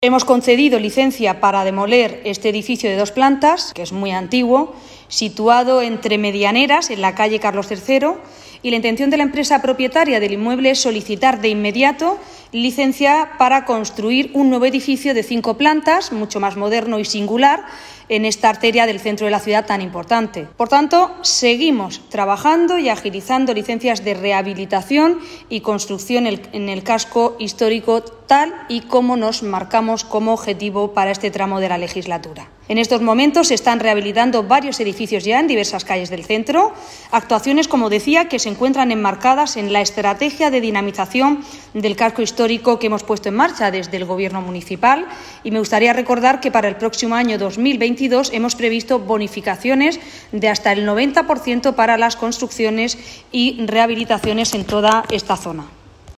Hemos concedido licencia para demoler este edificio de 2 plantas, que es muy antiguo, situado entre Medianeras, en la calle Carlos III, y la intención de la empresa propietaria del inmueble es solicitar de inmediato licencia para construir un nuevo edificio de 5 plantas, mucho más moderno y singular, en esta arteria del centro de la ciudad tan importante. Por tanto, seguimos trabajando y agilizando licencias de rehabilitación y construcción en el casco histórico, tal y como nos marcamos como objetivo para este tramo de la legislatura. En estos momentos se están rehabilitando varios edificios ya en diversas calles del centro, actuaciones, como decía, que se encuentran enmarcadas en la estrategia de dinamización del casco histórico que hemos puesto en marcha desde el Gobierno municipal, y me gustaría recordar que para el próximo año 2022 hemos previsto bonificaciones de hasta el 90% para las construcciones y rehabilitaciones en toda esta zona.